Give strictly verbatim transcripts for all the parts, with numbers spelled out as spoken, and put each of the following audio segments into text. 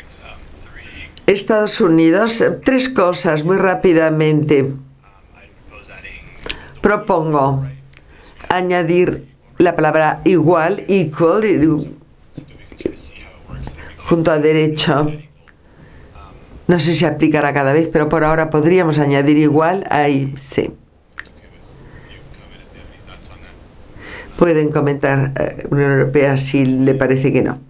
Estados Unidos, tres cosas muy rápidamente. Propongo añadir la palabra igual, equal, junto a derecho. No sé si se aplicará cada vez, pero por ahora podríamos añadir igual ahí, sí. Pueden comentar eh, Unión Europea si le parece que no.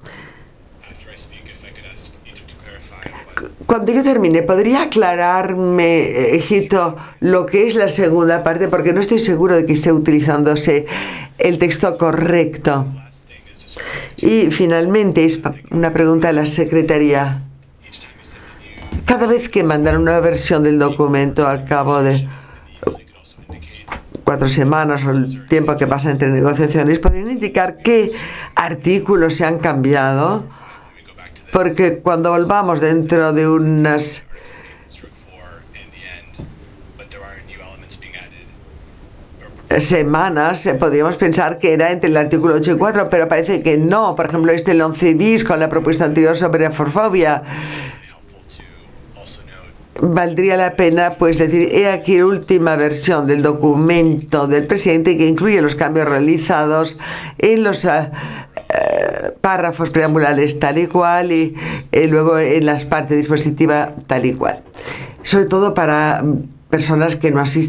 Cuando yo termine, ¿podría aclararme, Egipto, lo que es la segunda parte? Porque no estoy seguro de que esté utilizándose el texto correcto. Y finalmente, es una pregunta a la Secretaría. Cada vez que mandan una versión del documento al cabo de cuatro semanas o el tiempo que pasa entre negociaciones, ¿podrían indicar qué artículos se han cambiado? Porque cuando volvamos dentro de unas semanas, podríamos pensar que era entre el artículo ocho y cuatro, pero parece que no. Por ejemplo, este el once bis con la propuesta anterior sobre afrofobia. Valdría la pena pues decir, he aquí la última versión del documento del presidente que incluye los cambios realizados en los uh, uh, párrafos preambulares tal y cual y eh, luego en las partes dispositivas tal y cual. Sobre todo para personas que no asisten